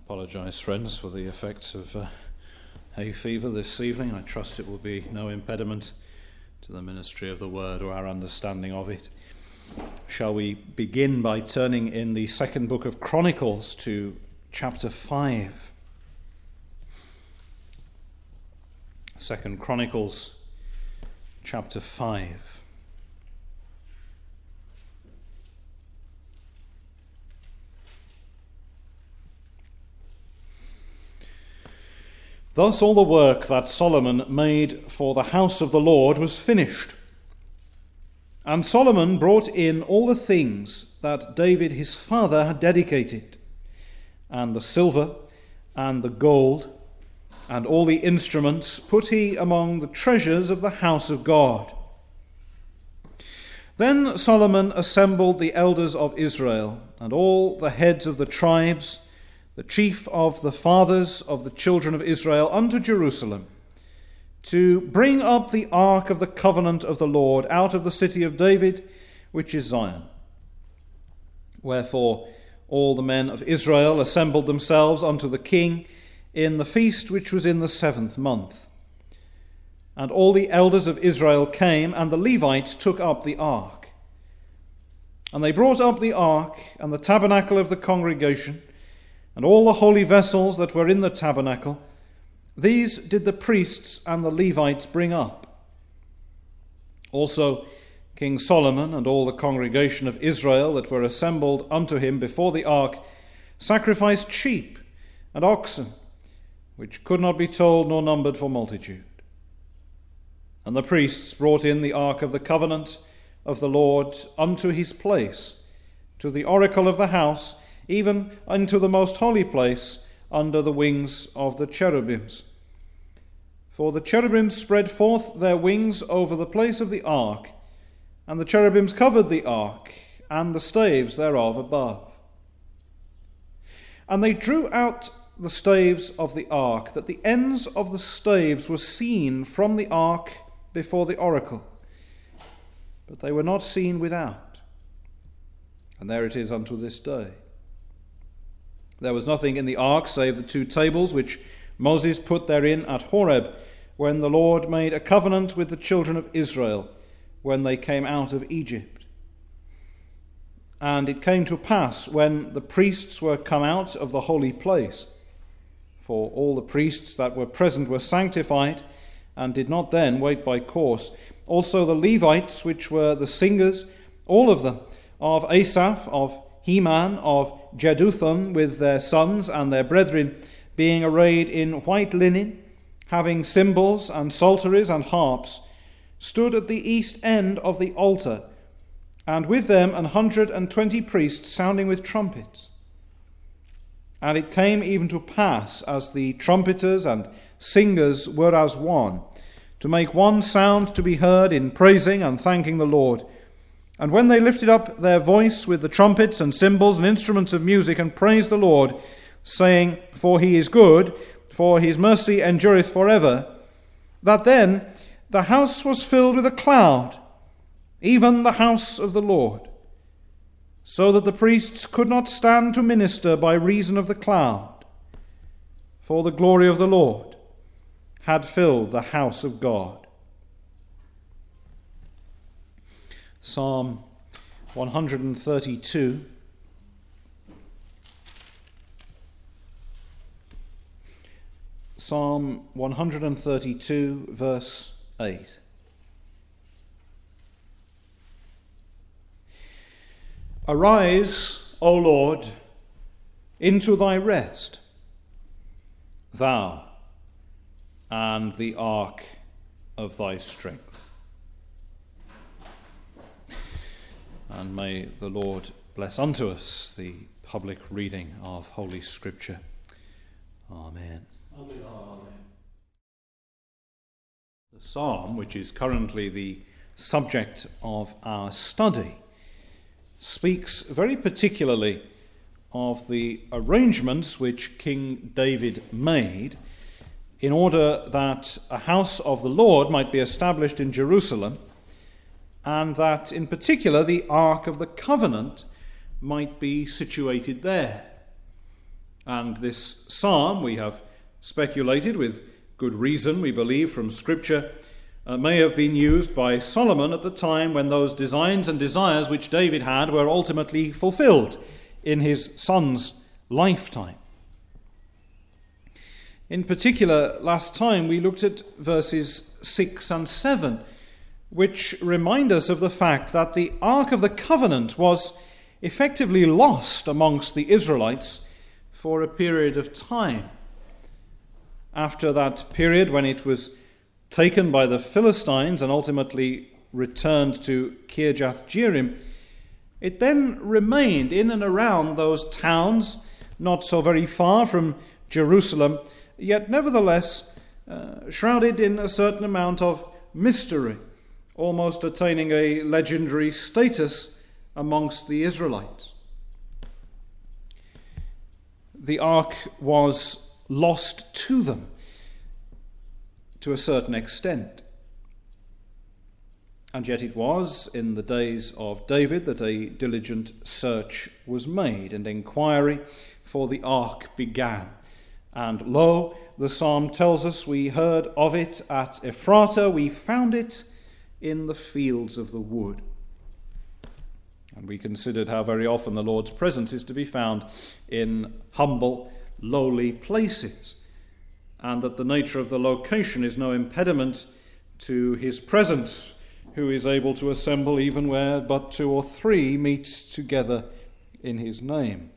apologise, friends, for the effects of hay fever this evening. I trust it will be no impediment to the ministry of the word or our understanding of it. Shall we begin by turning in the second book of Chronicles to chapter 5? 2 Chronicles chapter 5. Thus all the work that Solomon made for the house of the Lord was finished. And Solomon brought in all the things that David his father had dedicated, and the silver and the gold, and all the instruments put he among the treasures of the house of God. Then Solomon assembled the elders of Israel, and all the heads of the tribes, the chief of the fathers of the children of Israel, unto Jerusalem, to bring up the ark of the covenant of the Lord out of the city of David, which is Zion. Wherefore all the men of Israel assembled themselves unto the king in the feast which was in the 7th month. And all the elders of Israel came, and the Levites took up the ark. And they brought up the ark and the tabernacle of the congregation, and all the holy vessels that were in the tabernacle. These did the priests and the Levites bring up. Also King Solomon and all the congregation of Israel that were assembled unto him before the ark sacrificed sheep and oxen, which could not be told nor numbered for multitude. And the priests brought in the ark of the covenant of the Lord unto his place, to the oracle of the house, even unto the most holy place, under the wings of the cherubims. For the cherubims spread forth their wings over the place of the ark, and the cherubims covered the ark, and the staves thereof above. And they drew out the staves of the ark, that the ends of the staves were seen from the ark before the oracle, but they were not seen without. And there it is unto this day. There was nothing in the ark save the 2 tables which Moses put therein at Horeb, when the Lord made a covenant with the children of Israel, when they came out of Egypt. And it came to pass, when the priests were come out of the holy place, for all the priests that were present were sanctified, and did not then wait by course, also the Levites, which were the singers, all of them, of Asaph, of Heman, of Jeduthun, with their sons and their brethren, being arrayed in white linen, having cymbals and psalteries and harps, stood at the east end of the altar, and with them 120 priests sounding with trumpets. And it came even to pass, as the trumpeters and singers were as one, to make one sound to be heard in praising and thanking the Lord. And when they lifted up their voice with the trumpets and cymbals and instruments of music, and praised the Lord, saying, For he is good, for his mercy endureth forever, that then the house was filled with a cloud, even the house of the Lord, so that the priests could not stand to minister by reason of the cloud, for the glory of the Lord had filled the house of God. Psalm 132. Psalm 132, verse 8. Arise, O Lord, into thy rest, thou and the ark of thy strength. And may the Lord bless unto us the public reading of Holy Scripture. Amen. Amen. The psalm, which is currently the subject of our study, speaks very particularly of the arrangements which King David made in order that a house of the Lord might be established in Jerusalem, and that in particular the Ark of the Covenant might be situated there. And this psalm, we have speculated with good reason, we believe, from Scripture, may have been used by Solomon at the time when those designs and desires which David had were ultimately fulfilled in his son's lifetime. In particular, last time we looked at verses 6 and 7, which remind us of the fact that the Ark of the Covenant was effectively lost amongst the Israelites for a period of time. After that period, when it was taken by the Philistines and ultimately returned to Kirjath-Jearim, it then remained in and around those towns, not so very far from Jerusalem, yet nevertheless shrouded in a certain amount of mystery, almost attaining a legendary status amongst the Israelites. The ark was lost to them to a certain extent. And yet it was in the days of David that a diligent search was made, and inquiry for the ark began. And lo, the psalm tells us, we heard of it at Ephrata, we found it in the fields of the wood. And we considered how very often the Lord's presence is to be found in humble, lowly places, and that the nature of the location is no impediment to his presence, who is able to assemble even where but 2 or 3 meet together in his name.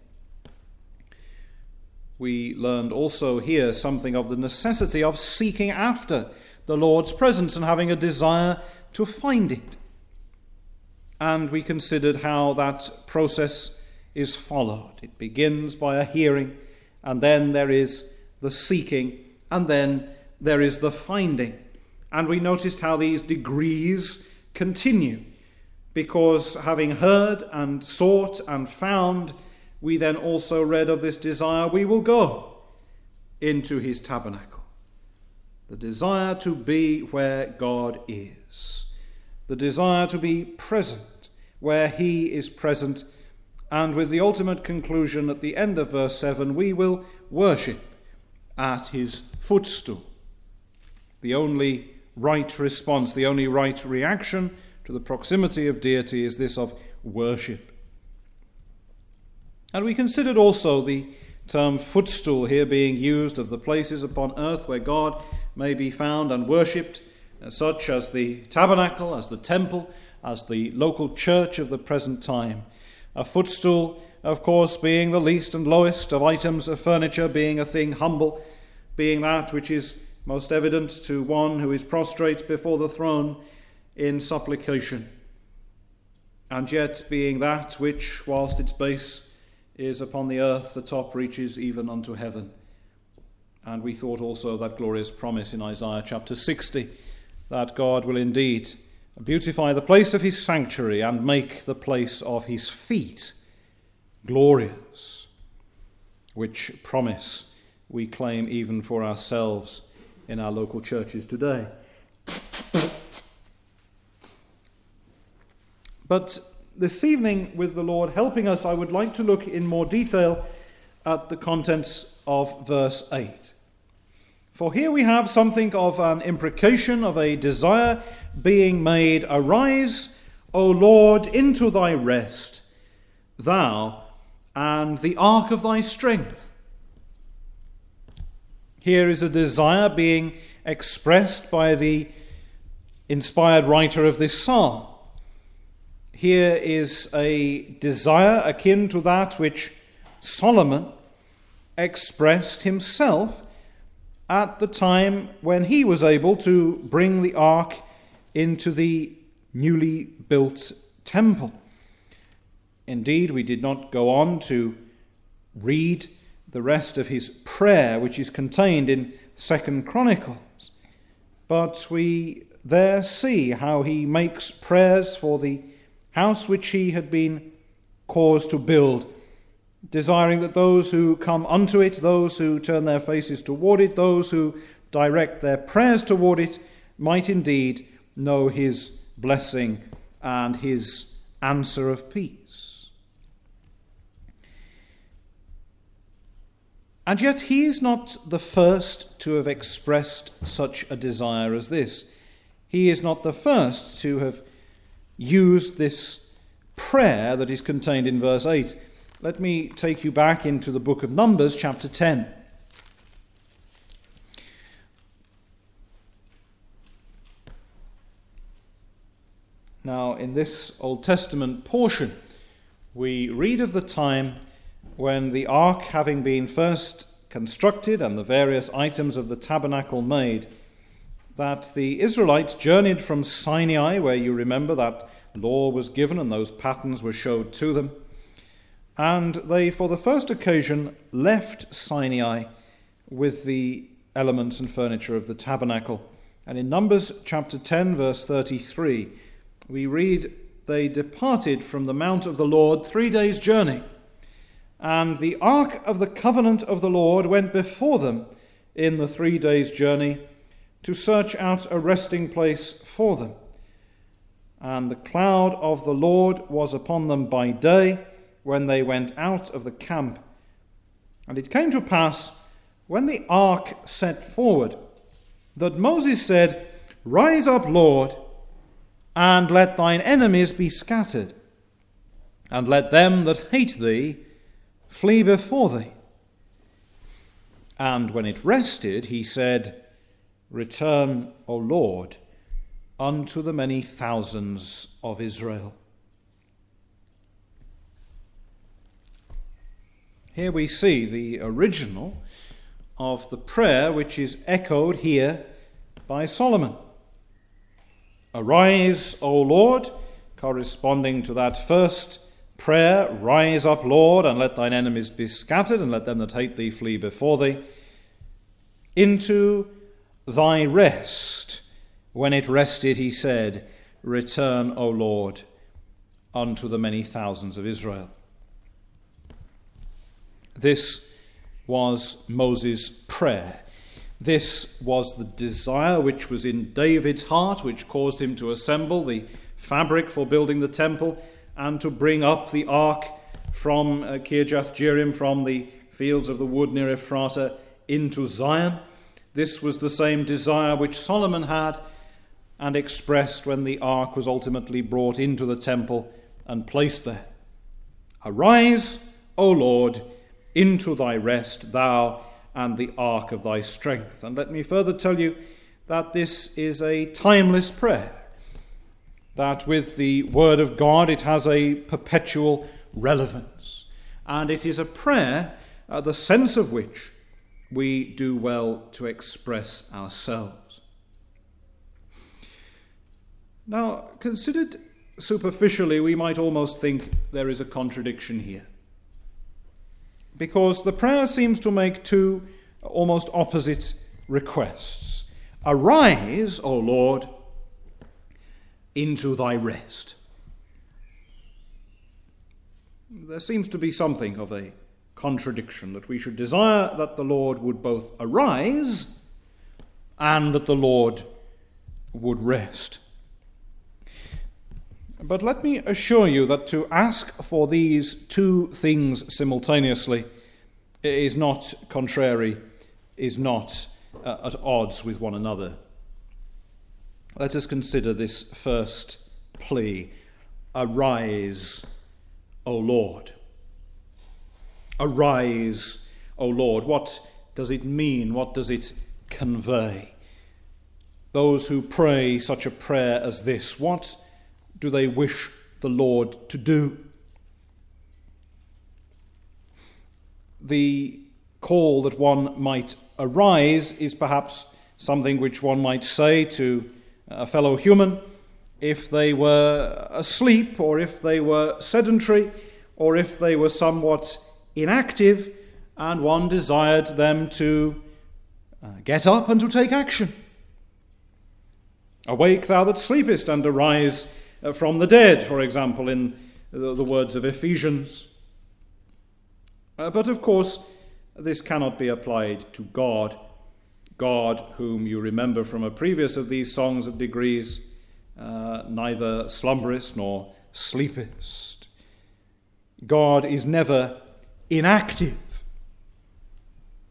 We learned also here something of the necessity of seeking after the Lord's presence and having a desire to find it. And we considered how that process is followed. It begins by a hearing, and then there is the seeking, and then there is the finding. And we noticed how these degrees continue, because having heard and sought and found, we then also read of this desire, we will go into his tabernacle. The desire to be where God is. The desire to be present where he is present. And with the ultimate conclusion at the end of verse 7, we will worship at his footstool. The only right response, the only right reaction to the proximity of deity is this of worship. And we considered also the term footstool here being used of the places upon earth where God may be found and worshipped, such as the tabernacle, as the temple, as the local church of the present time. A footstool, of course, being the least and lowest of items of furniture, being a thing humble, being that which is most evident to one who is prostrate before the throne in supplication, and yet being that which, whilst its base is upon the earth, the top reaches even unto heaven. And we thought also that glorious promise in Isaiah chapter 60, that God will indeed beautify the place of his sanctuary and make the place of his feet glorious, which promise we claim even for ourselves in our local churches today. But this evening, with the Lord helping us, I would like to look in more detail at the contents of verse 8. For here we have something of an imprecation of a desire being made. Arise, O Lord, into thy rest, thou and the ark of thy strength. Here is a desire being expressed by the inspired writer of this psalm. Here is a desire akin to that which Solomon expressed himself at the time when he was able to bring the ark into the newly built temple. Indeed, we did not go on to read the rest of his prayer, which is contained in 2 Chronicles, but we there see how he makes prayers for the house which he had been caused to build, desiring that those who come unto it, those who turn their faces toward it, those who direct their prayers toward it, might indeed know his blessing and his answer of peace. And yet he is not the first to have expressed such a desire as this. He is not the first to have used this prayer that is contained in verse 8. Let me take you back into the book of Numbers, chapter 10. Now, in this Old Testament portion, we read of the time when the ark, having been first constructed and the various items of the tabernacle made, that the Israelites journeyed from Sinai, where you remember that law was given and those patterns were showed to them, and they, for the first occasion, left Sinai with the elements and furniture of the tabernacle. And in Numbers chapter 10, verse 33, we read, "They departed from the mount of the Lord 3 days' journey, and the ark of the covenant of the Lord went before them in the 3 days' journey to search out a resting place for them. And the cloud of the Lord was upon them by day when they went out of the camp. And it came to pass, when the ark set forward, that Moses said, 'Rise up, Lord, and let thine enemies be scattered, and let them that hate thee flee before thee.' And when it rested, he said, 'Return, O Lord, unto the many thousands of Israel.'" Here we see the original of the prayer which is echoed here by Solomon. "Arise, O Lord," corresponding to that first prayer, "Rise up, Lord, and let thine enemies be scattered, and let them that hate thee flee before thee," into thy rest. When it rested, he said, "Return, O Lord, unto the many thousands of Israel." This was Moses' prayer. This was the desire which was in David's heart, which caused him to assemble the fabric for building the temple and to bring up the ark from Kirjath-Jearim, from the fields of the wood near Ephrata, into Zion. This was the same desire which Solomon had and expressed when the ark was ultimately brought into the temple and placed there. "Arise, O Lord, into thy rest, thou and the ark of thy strength." And let me further tell you that this is a timeless prayer, that with the word of God it has a perpetual relevance, and it is a prayer the sense of which we do well to express ourselves. Now, considered superficially, we might almost think there is a contradiction here, because the prayer seems to make two almost opposite requests. "Arise, O Lord, into thy rest." There seems to be something of a contradiction, that we should desire that the Lord would both arise and that the Lord would rest. But let me assure you that to ask for these two things simultaneously is not contrary, is not at odds with one another. Let us consider this first plea: "Arise, O Lord." Arise, O Lord. What does it mean? What does it convey? Those who pray such a prayer as this, what do they wish the Lord to do? The call that one might arise is perhaps something which one might say to a fellow human if they were asleep, or if they were sedentary, or if they were somewhat inactive, and one desired them to get up and to take action. "Awake, thou that sleepest, and arise from the dead," for example, in the words of Ephesians. But of course, this cannot be applied to God. God, whom you remember from a previous of these songs of degrees, neither slumberest nor sleepest. God is never inactive.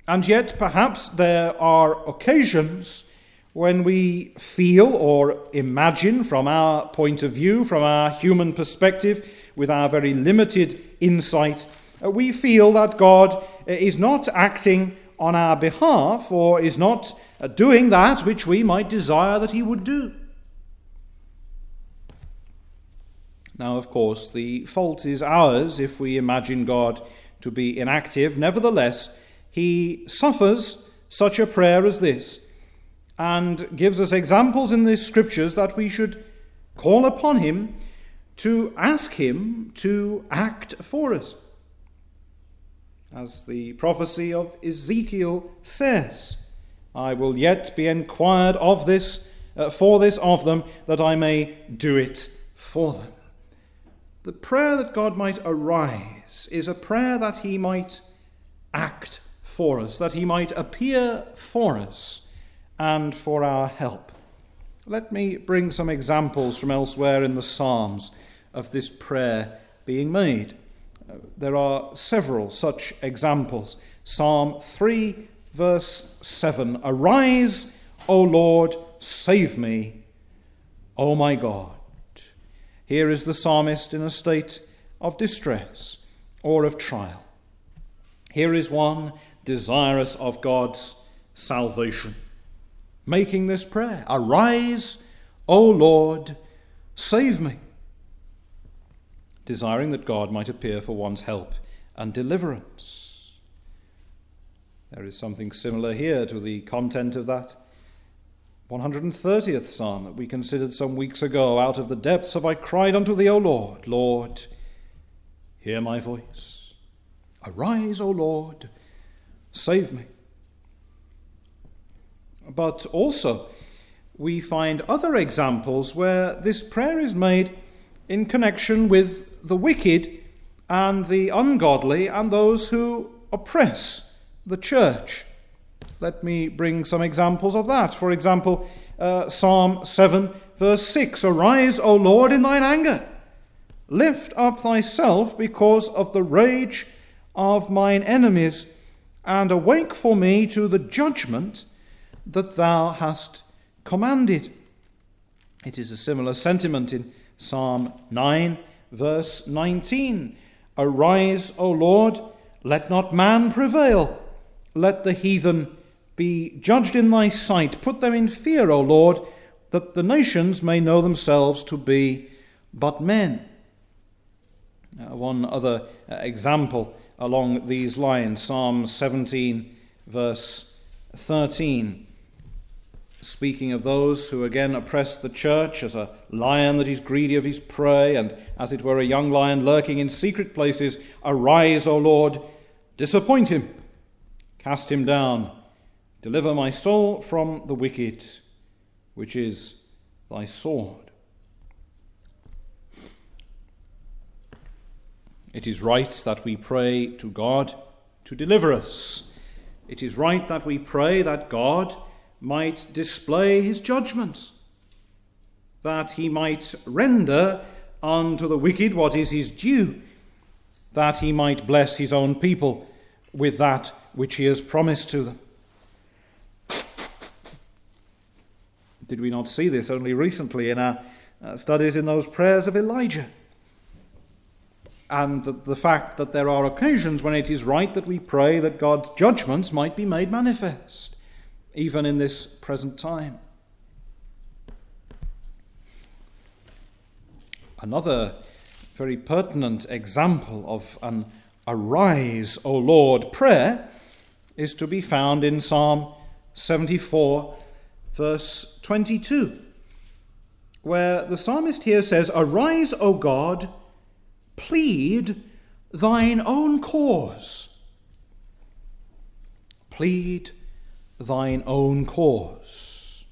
And yet perhaps there are occasions when we feel or imagine from our point of view, from our human perspective, with our very limited insight, we feel that God is not acting on our behalf or is not doing that which we might desire that he would do. Now, of course, the fault is ours if we imagine God to be inactive. Nevertheless, he suffers such a prayer as this and gives us examples in the scriptures that we should call upon him to ask him to act for us. As the prophecy of Ezekiel says, I will yet be enquired of this, for this of them, that I may do it for them. The prayer that God might arise is a prayer that he might act for us, that he might appear for us and for our help. Let me bring some examples from elsewhere in the Psalms of this prayer being made. There are several such examples. Psalm 3, verse 7, Arise, O Lord, save me, O my God. Here is the psalmist in a state of distress or of trial. Here is one desirous of God's salvation, making this prayer, Arise, O Lord, save me, desiring that God might appear for one's help and deliverance. There is something similar here to the content of that 130th Psalm that we considered some weeks ago. Out of the depths have I cried unto thee, O Lord. Lord, hear my voice. Arise, O Lord, save me. But also we find other examples where this prayer is made in connection with the wicked and the ungodly and those who oppress the church. Let me bring some examples of that. For example, Psalm 7, verse 6, Arise, O Lord, in thine anger. Lift up thyself because of the rage of mine enemies, and awake for me to the judgment that thou hast commanded. It is a similar sentiment in Psalm 9, verse 19. Arise, O Lord, let not man prevail. Let the heathen be judged in thy sight. Put them in fear, O Lord, that the nations may know themselves to be but men. One other example along these lines, Psalm 17, verse 13. Speaking of those who again oppress the church as a lion that is greedy of his prey, and as it were a young lion lurking in secret places, Arise, O Lord, disappoint him, cast him down, deliver my soul from the wicked, which is thy sword. It is right that we pray to God to deliver us. It is right that we pray that God might display his judgments, that he might render unto the wicked what is his due, that he might bless his own people with that which he has promised to them. Did we not see this only recently in our studies in those prayers of Elijah? And the fact that there are occasions when it is right that we pray that God's judgments might be made manifest, even in this present time. Another very pertinent example of an Arise, O Lord prayer is to be found in Psalm 74, verse 22, where the psalmist here says, Arise, O God, plead thine own cause. Plead thine own cause.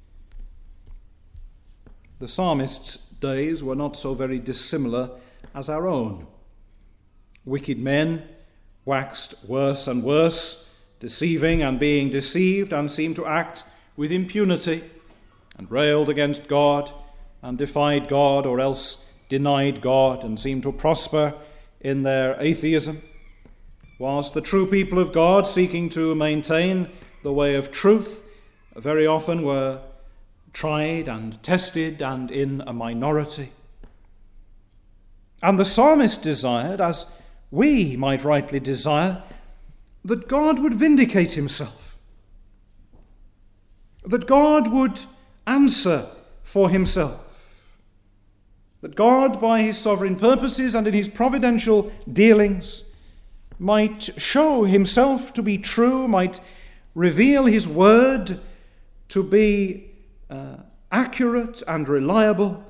The psalmist's days were not so very dissimilar as our own. Wicked men waxed worse and worse, deceiving and being deceived, and seemed to act with impunity, and railed against God, and defied God, or else denied God, and seemed to prosper in their atheism, Whilst the true people of God, seeking to maintain the way of truth, very often were tried and tested and in a minority. And the psalmist desired, as we might rightly desire, that God would vindicate himself, that God would answer for himself, that God, by his sovereign purposes and in his providential dealings, might show himself to be true, might reveal his word to be accurate and reliable.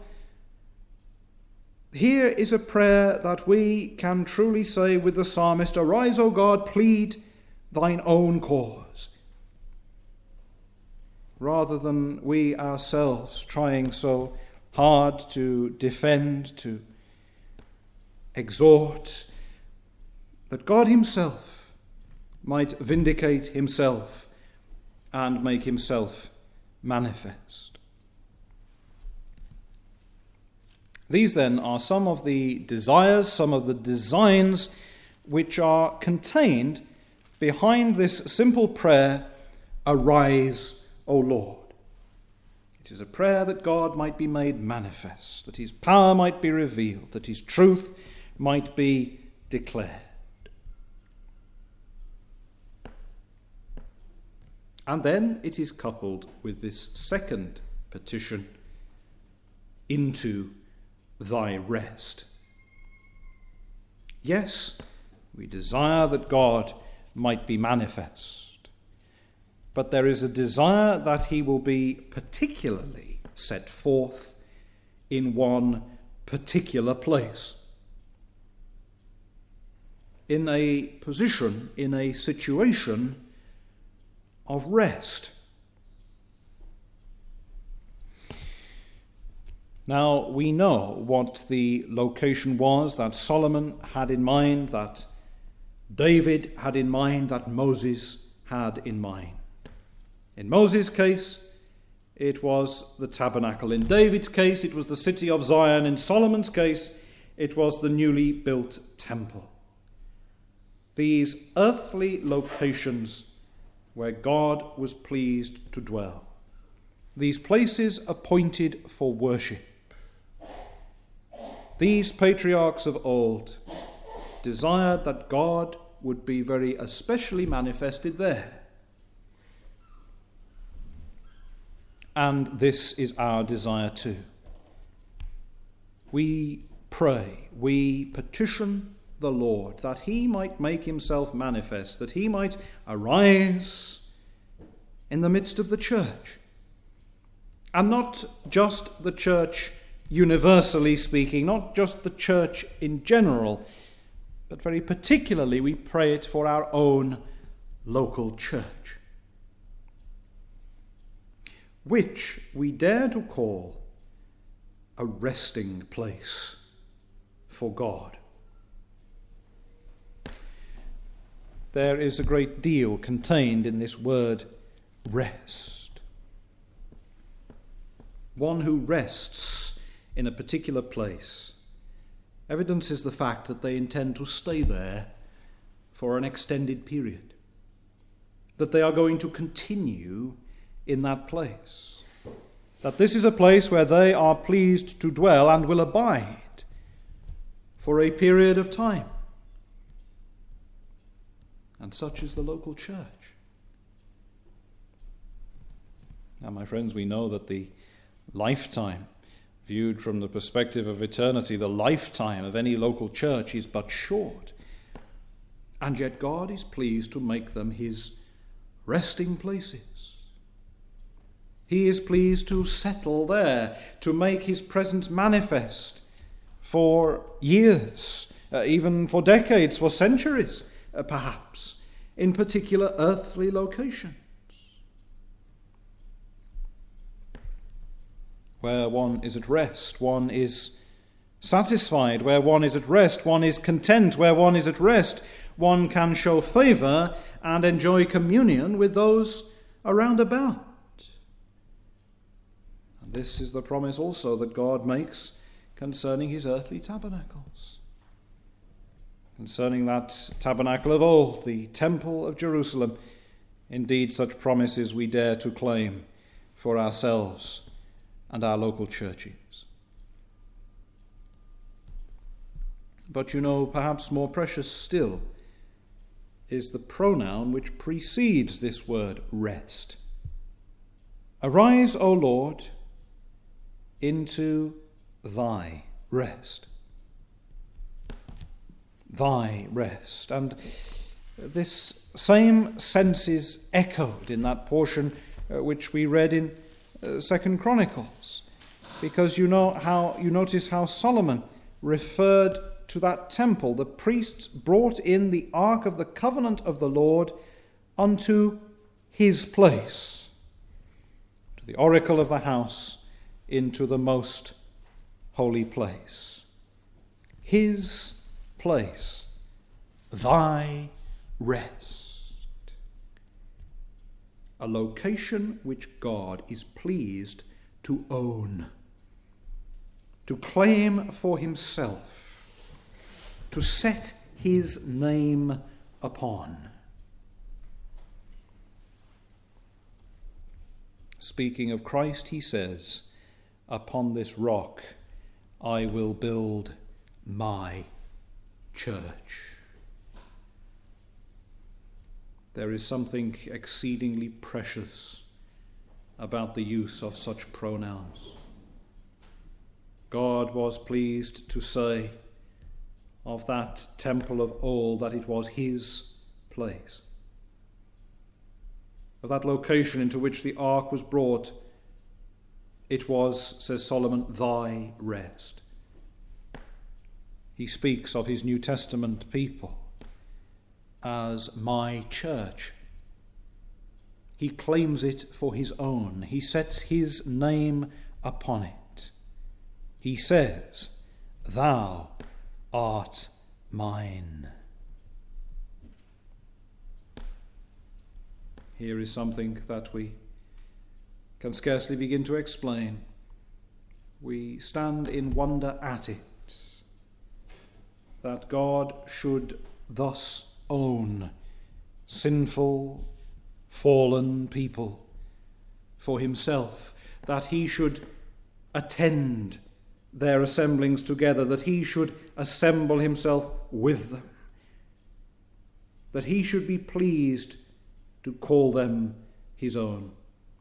Here is a prayer that we can truly say with the psalmist, "Arise, O God, plead thine own cause," rather than we ourselves trying so hard to defend, to exhort, that God himself might vindicate himself and make himself manifest. These then are some of the desires, some of the designs which are contained behind this simple prayer, "Arise, O Lord." It is a prayer that God might be made manifest, that his power might be revealed, that his truth might be declared. And then it is coupled with this second petition, "Into thy rest." Yes, we desire that God might be manifest, but there is a desire that he will be particularly set forth in one particular place, in a position, in a situation of rest. Now, we know what the location was that Solomon had in mind, that David had in mind, that Moses had in mind. In Moses' case, it was the tabernacle. In David's case, it was the city of Zion. In Solomon's case, it was the newly built temple. These earthly locations where God was pleased to dwell. These places appointed for worship. These patriarchs of old desired that God would be very especially manifested there. And this is our desire too. We pray, we petition the Lord that he might make himself manifest, that he might arise in the midst of the church. And not just the church universally speaking, not just the church in general, but very particularly we pray it for our own local church, which we dare to call a resting place for God. There is a great deal contained in this word rest. One who rests in a particular place evidences the fact that they intend to stay there for an extended period, that they are going to continue in that place, that this is a place where they are pleased to dwell and will abide for a period of time. And such is the local church. Now, my friends, we know that the lifetime, viewed from the perspective of eternity, the lifetime of any local church is but short. And yet God is pleased to make them his resting places. He is pleased to settle there, to make his presence manifest for years, even for decades, for centuries, perhaps, in particular earthly locations. Where one is at rest, one is satisfied. Where one is at rest, one is content. Where one is at rest, one can show favour and enjoy communion with those around about. And this is the promise also that God makes concerning his earthly tabernacles. concerning that tabernacle of old, the temple of Jerusalem. Indeed, such promises we dare to claim for ourselves and our local churches. But perhaps more precious still is the pronoun which precedes this word rest. Arise, O Lord, into thy rest. Thy rest. And this same sense is echoed in that portion which we read in 2 Chronicles, because you notice how Solomon referred to that temple. The priests brought in the ark of the covenant of the Lord unto his place, to the oracle of the house, into the most holy place. His place, thy rest. A location which God is pleased to own, to claim for himself, to set his name upon. Speaking of Christ, he says, upon this rock I will build my church. There is something exceedingly precious about the use of such pronouns. God was pleased to say of that temple of old that it was his place. Of that location into which the ark was brought, it was, says Solomon, thy rest. He speaks of his New Testament people as my church. He claims it for his own. He sets his name upon it. He says, thou art mine. Here is something that we can scarcely begin to explain. We stand in wonder at it, that God should thus own sinful, fallen people for himself, that he should attend their assemblings together, that he should assemble himself with them, that he should be pleased to call them his own.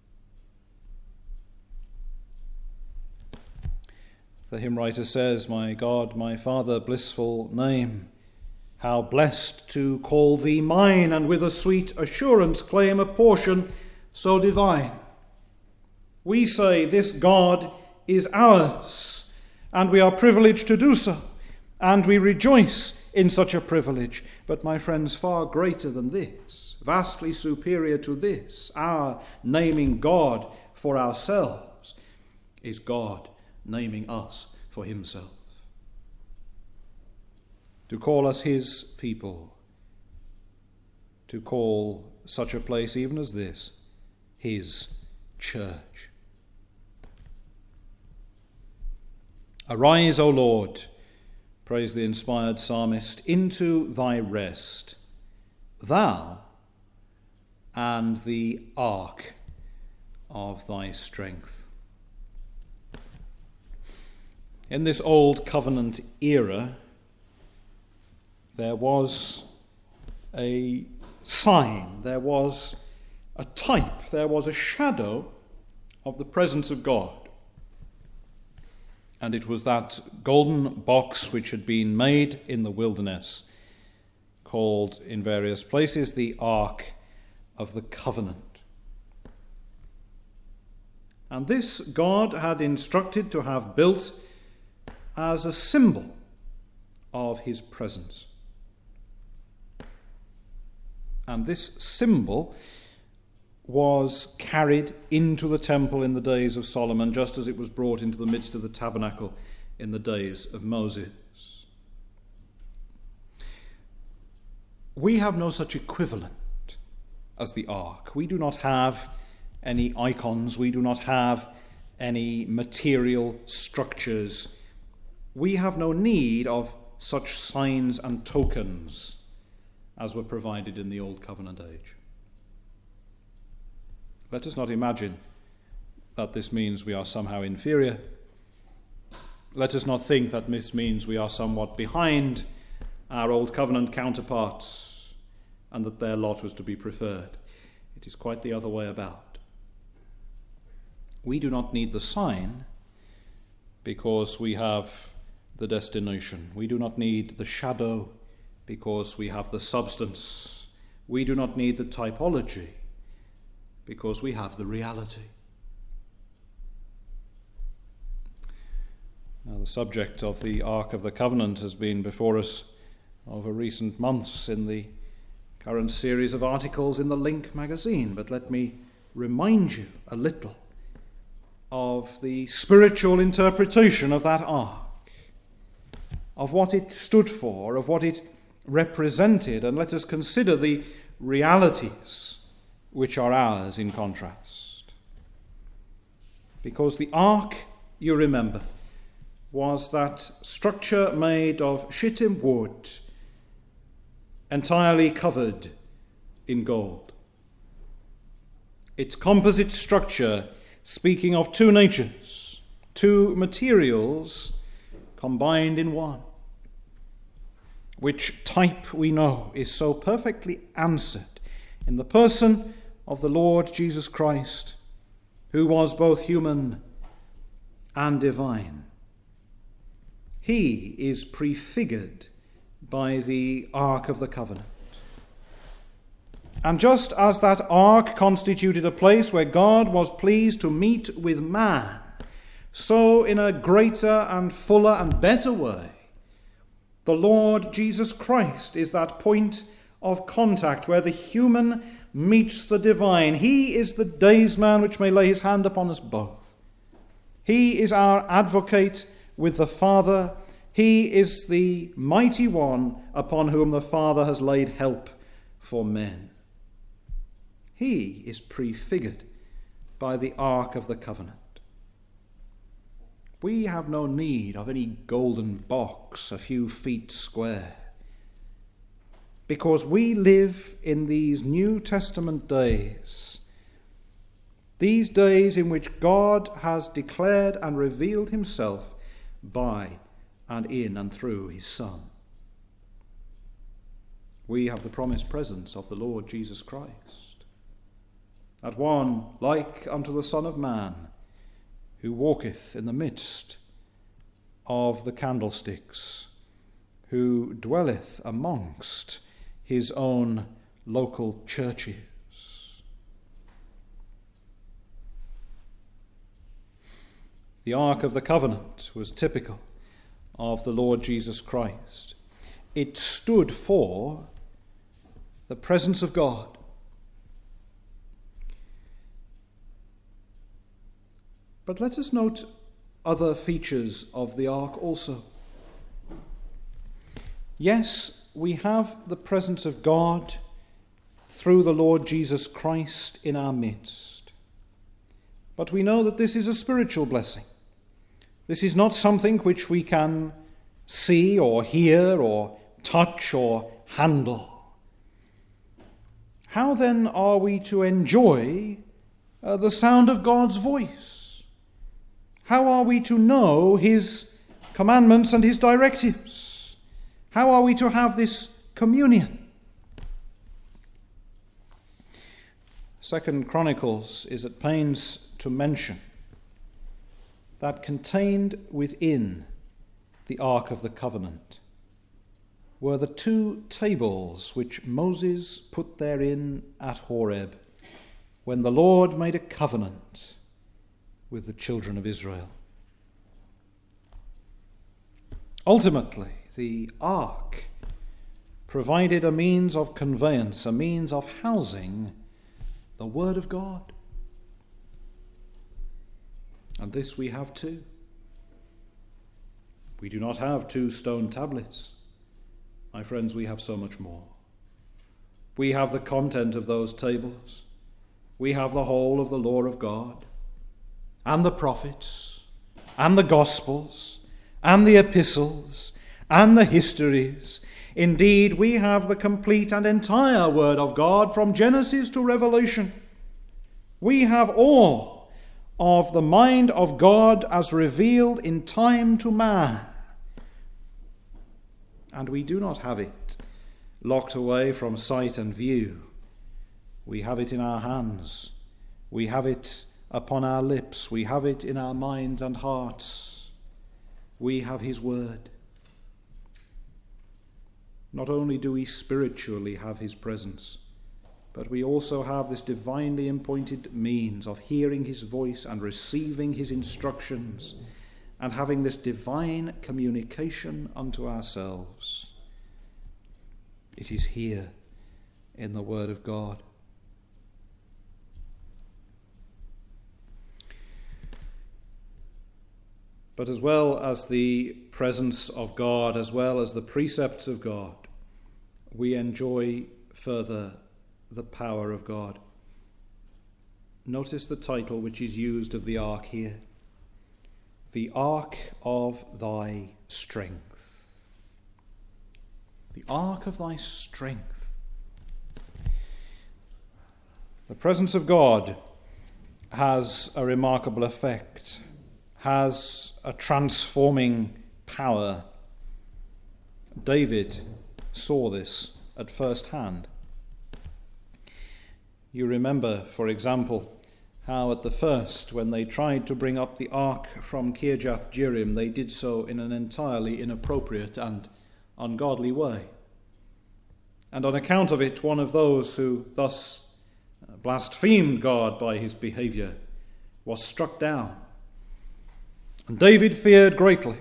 The hymn writer says, my God, my Father, blissful name, how blessed to call thee mine, and with a sweet assurance claim a portion so divine. We say this God is ours, and we are privileged to do so, and we rejoice in such a privilege. But my friends, far greater than this, vastly superior to this, our naming God for ourselves, is God naming us for himself. To call us his people, to call such a place even as this, his church. Arise, O Lord, prays the inspired psalmist, into thy rest, thou and the ark of thy strength. In this old covenant era, there was a sign, there was a type, there was a shadow of the presence of God. And it was that golden box which had been made in the wilderness, called in various places the Ark of the Covenant. And this God had instructed to have built as a symbol of his presence. And this symbol was carried into the temple in the days of Solomon, just as it was brought into the midst of the tabernacle in the days of Moses. We have no such equivalent as the ark. We do not have any icons. We do not have any material structures. We have no need of such signs and tokens as were provided in the Old Covenant age. Let us not imagine that this means we are somehow inferior. Let us not think that this means we are somewhat behind our Old Covenant counterparts and that their lot was to be preferred. It is quite the other way about. We do not need the sign because we have the destination. We do not need the shadow because we have the substance. We do not need the typology because we have the reality. Now, the subject of the Ark of the Covenant has been before us over recent months in the current series of articles in the Link magazine, but let me remind you a little of the spiritual interpretation of that ark, of what it stood for, of what it represented, and let us consider the realities which are ours in contrast. Because the ark, you remember, was that structure made of shittim wood, entirely covered in gold. Its composite structure, speaking of two natures, two materials combined in one, which type we know is so perfectly answered in the person of the Lord Jesus Christ, who was both human and divine. He is prefigured by the Ark of the Covenant. And just as that ark constituted a place where God was pleased to meet with man, so in a greater and fuller and better way, the Lord Jesus Christ is that point of contact where the human meets the divine. He is the daysman which may lay his hand upon us both. He is our advocate with the Father. He is the mighty one upon whom the Father has laid help for men. He is prefigured by the Ark of the Covenant. We have no need of any golden box a few feet square, because we live in these New Testament days, these days in which God has declared and revealed himself by and in and through his Son. We have the promised presence of the Lord Jesus Christ, that one like unto the Son of Man, who walketh in the midst of the candlesticks, who dwelleth amongst his own local churches. The Ark of the Covenant was typical of the Lord Jesus Christ. It stood for the presence of God. But let us note other features of the ark also. Yes, we have the presence of God through the Lord Jesus Christ in our midst. But we know that this is a spiritual blessing. This is not something which we can see or hear or touch or handle. How then are we to enjoy the sound of God's voice? How are we to know his commandments and his directives? How are we to have this communion? 2 Chronicles is at pains to mention that contained within the Ark of the Covenant were the two tables which Moses put therein at Horeb when the Lord made a covenant with the children of Israel. Ultimately, the ark provided a means of conveyance, a means of housing the Word of God. And this we have too. We do not have 2 stone tablets. My friends, we have so much more. We have the content of those tables. We have the whole of the law of God, and the prophets, and the Gospels, and the epistles, and the histories. Indeed, we have the complete and entire Word of God from Genesis to Revelation. We have all of the mind of God as revealed in time to man. And we do not have it locked away from sight and view. We have it in our hands. We have it upon our lips. We have it in our minds and hearts. We have his word. Not only do we spiritually have his presence, but we also have this divinely appointed means of hearing his voice and receiving his instructions and having this divine communication unto ourselves. It is here in the Word of God. But as well as the presence of God, as well as the precepts of God, we enjoy further the power of God. Notice the title which is used of the ark here. The ark of thy strength. The ark of thy strength. The presence of God has a remarkable effect, has a transforming power. David saw this at first hand. You remember, for example, how at the first, when they tried to bring up the ark from Kirjath Jearim, they did so in an entirely inappropriate and ungodly way. And on account of it, one of those who thus blasphemed God by his behavior was struck down. And David feared greatly.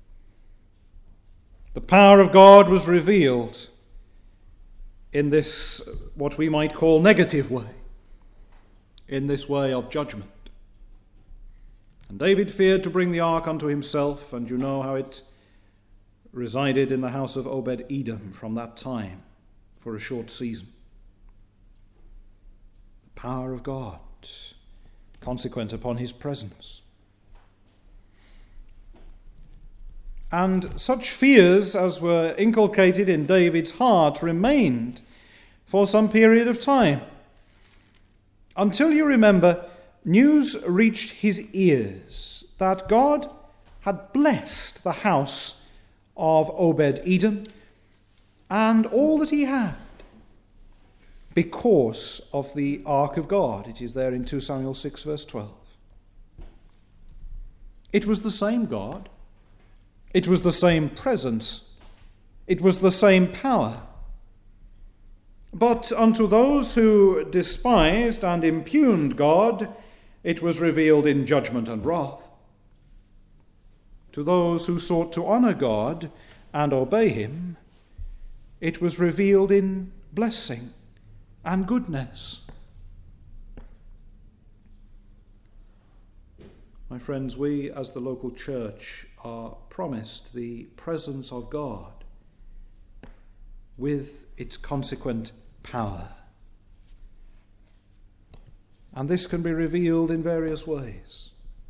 The power of God was revealed in this, what we might call, negative way, in this way of judgment. And David feared to bring the ark unto himself, and you know how it resided in the house of Obed-Edom from that time for a short season. The power of God, consequent upon his presence. And such fears as were inculcated in David's heart remained for some period of time. Until, you remember, news reached his ears that God had blessed the house of Obed-Edom and all that he had because of the ark of God. It is there in 2 Samuel 6 verse 12. It was the same God. It was the same presence. It was the same power. But unto those who despised and impugned God, it was revealed in judgment and wrath. To those who sought to honor God and obey him, it was revealed in blessing and goodness. My friends, we as the local church are promised the presence of God with its consequent power. And this can be revealed in various ways.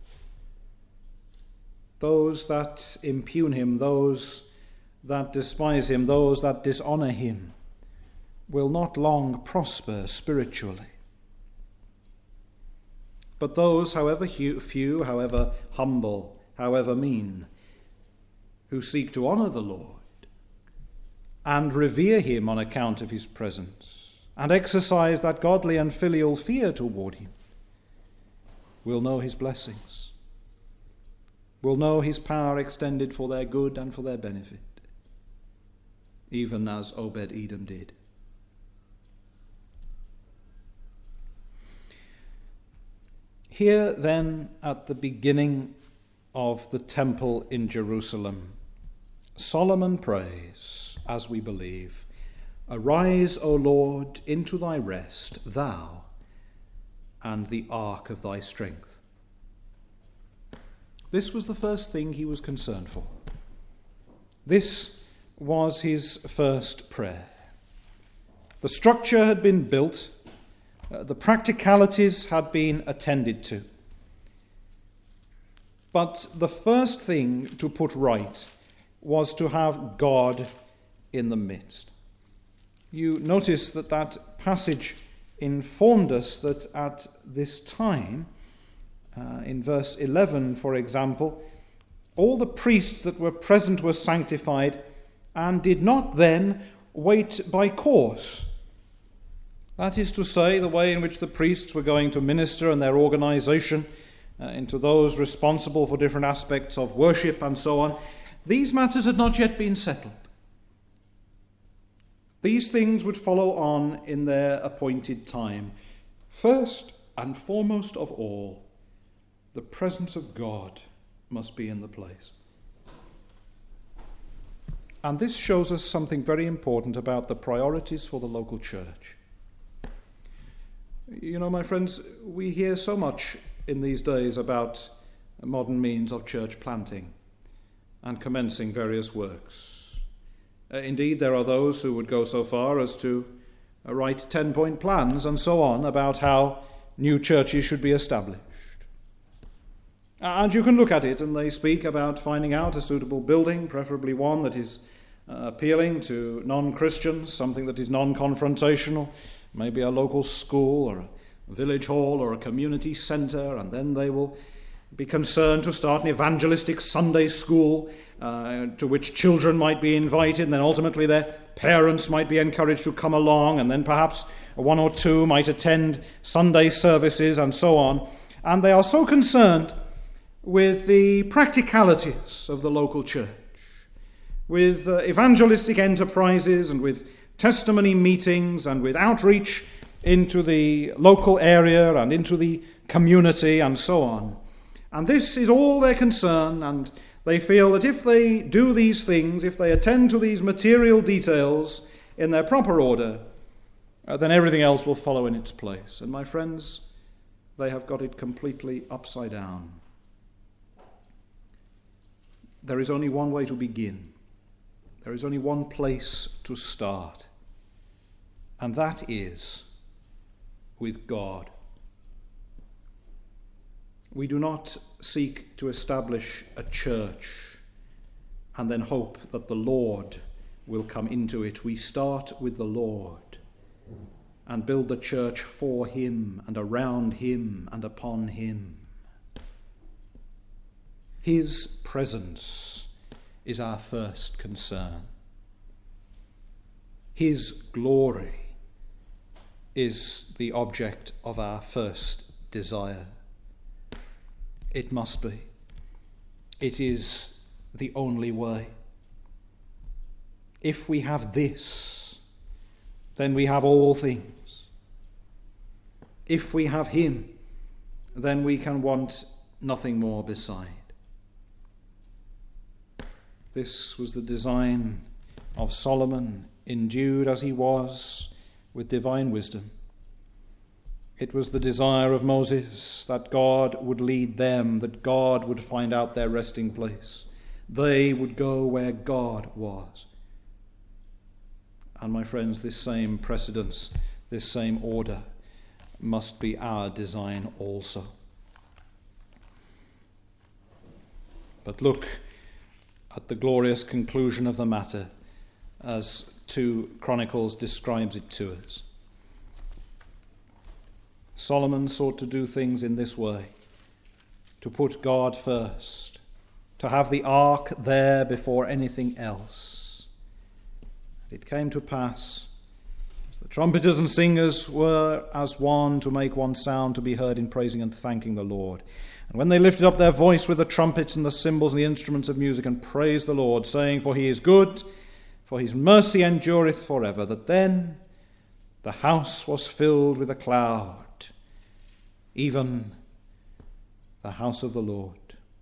Those that impugn him, those that despise him, those that dishonor him, will not long prosper spiritually. But those, however few, however humble, however mean, who seek to honor the Lord and revere him on account of his presence and exercise that godly and filial fear toward him, will know his blessings, will know his power extended for their good and for their benefit, even as Obed-Edom did. Here then, at the beginning of the temple in Jerusalem, Solomon prays, as we believe, "Arise, O Lord, into thy rest, thou and the ark of thy strength." This was the first thing he was concerned for. This was his first prayer. The structure had been built. The practicalities had been attended to. But the first thing to put right was to have God in the midst. You notice that passage informed us that at this time, in verse 11, for example, all the priests that were present were sanctified and did not then wait by course. That is to say, the way in which the priests were going to minister and their organization into those responsible for different aspects of worship and so on, these matters had not yet been settled. These things would follow on in their appointed time. First and foremost of all, the presence of God must be in the place. And this shows us something very important about the priorities for the local church. You know, my friends, we hear so much in these days about modern means of church planting and commencing various works. Indeed, there are those who would go so far as to write 10-point plans and so on about how new churches should be established. And you can look at it, and they speak about finding out a suitable building, preferably one that is appealing to non-Christians, something that is non-confrontational, maybe a local school or a village hall or a community centre, and then they will be concerned to start an evangelistic Sunday school to which children might be invited, and then ultimately their parents might be encouraged to come along, and then perhaps one or two might attend Sunday services and so on. And they are so concerned with the practicalities of the local church, with evangelistic enterprises and with testimony meetings and with outreach into the local area and into the community and so on. And this is all their concern, and they feel that if they do these things, if they attend to these material details in their proper order, then everything else will follow in its place. And my friends, they have got it completely upside down. There is only one way to begin. There is only one place to start. And that is with God. We do not seek to establish a church and then hope that the Lord will come into it. We start with the Lord and build the church for him and around him and upon him. His presence is our first concern. His glory is the object of our first desire. It must be. It is the only way. If we have this, then we have all things. If we have him, then we can want nothing more beside. This was the design of Solomon, endued as he was with divine wisdom. It was the desire of Moses that God would lead them, that God would find out their resting place. They would go where God was. And my friends, this same precedence, this same order must be our design also. But look at the glorious conclusion of the matter as 2 Chronicles describes it to us. Solomon sought to do things in this way, to put God first, to have the ark there before anything else. It came to pass, as the trumpeters and singers were as one to make one sound to be heard in praising and thanking the Lord, and when they lifted up their voice with the trumpets and the cymbals and the instruments of music and praised the Lord, saying, For he is good, for his mercy endureth forever, that then the house was filled with a cloud, even the house of the Lord,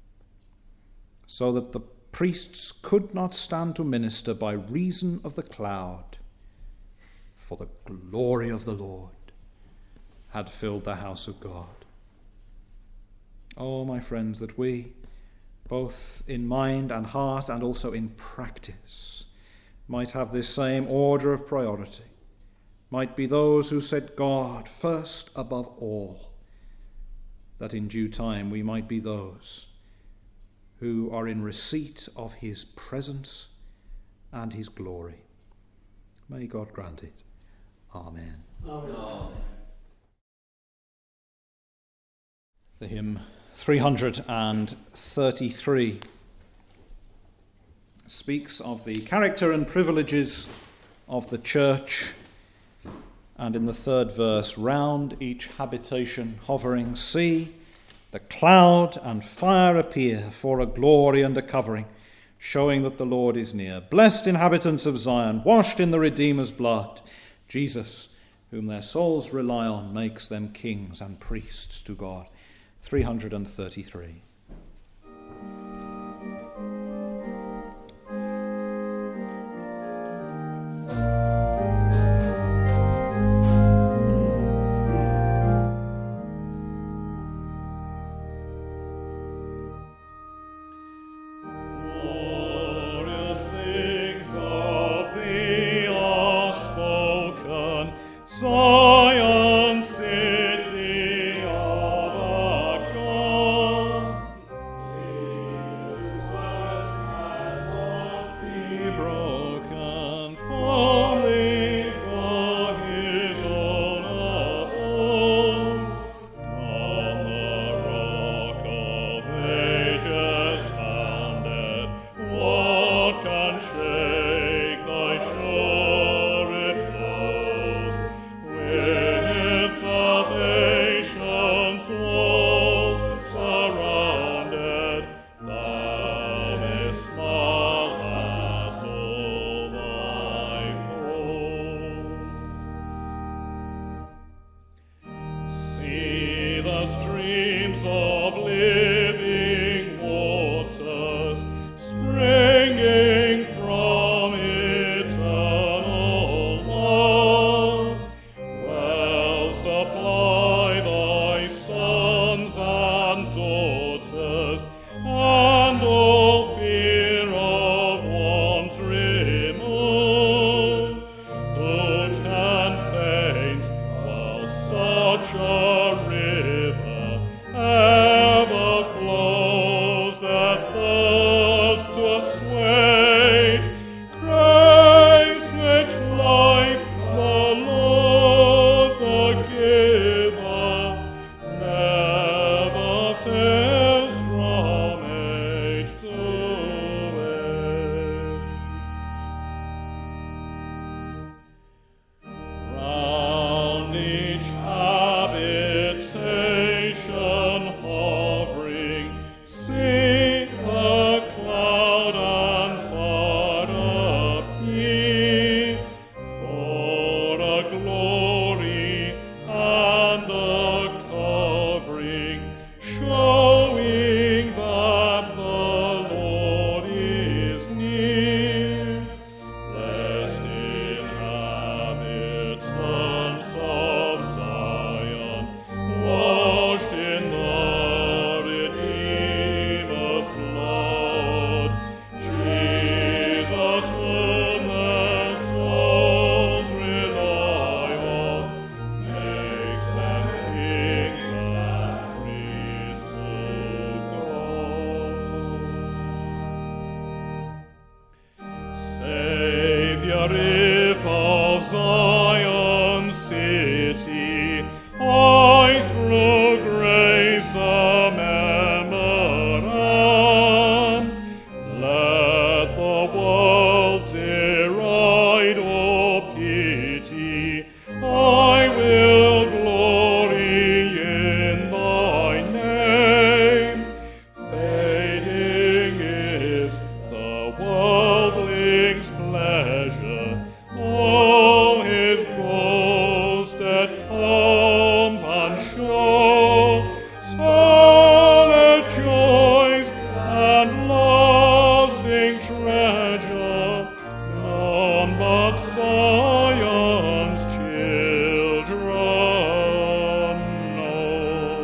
so that the priests could not stand to minister by reason of the cloud, for the glory of the Lord had filled the house of God. Oh, my friends, that we, both in mind and heart and also in practice, might have this same order of priority, might be those who set God first above all, that in due time we might be those who are in receipt of his presence and his glory. May God grant it. Amen. Amen. The hymn 333 speaks of the character and privileges of the church, and in the third verse, round each habitation hovering, see the cloud and fire appear for a glory and a covering, showing that the Lord is near. Blessed inhabitants of Zion, washed in the Redeemer's blood, Jesus, whom their souls rely on, makes them kings and priests to God. 333. Zion, city of our God, whose word cannot be broken, fully for his own abode, on the rock of ages founded. What can shake thy sure repose? With salvation's walls surrounded, thou mayst smile at all thy foes. See the streams of living waters springing from eternal love. Well supply thy sons and daughters, and all fear of want remove. Who can faint while such a river ever flows, their thirst to assuage? Grace which like the Lord the giver never fails from age to age. Round each habitation hovering, see the cloud and fire appear, for a glory and a covering, showing that the Lord is near. Blessed inhabitants of Zion, washed in the Redeemer's blood, Jesus, whom their souls rely on, makes them kings and priests to God. Saviour, if of Zion city I through grace a member am, let the world deride or pity, I will glory in thy name. Fading is the worldling's pleasure, all his boasted pomp and show, solid joys and lasting treasure, none but Zion's children know.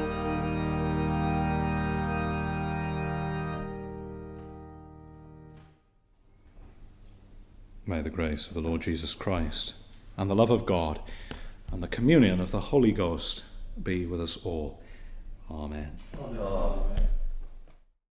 May the grace of the Lord Jesus Christ and the love of God and the communion of the Holy Ghost be with us all. Amen. Amen.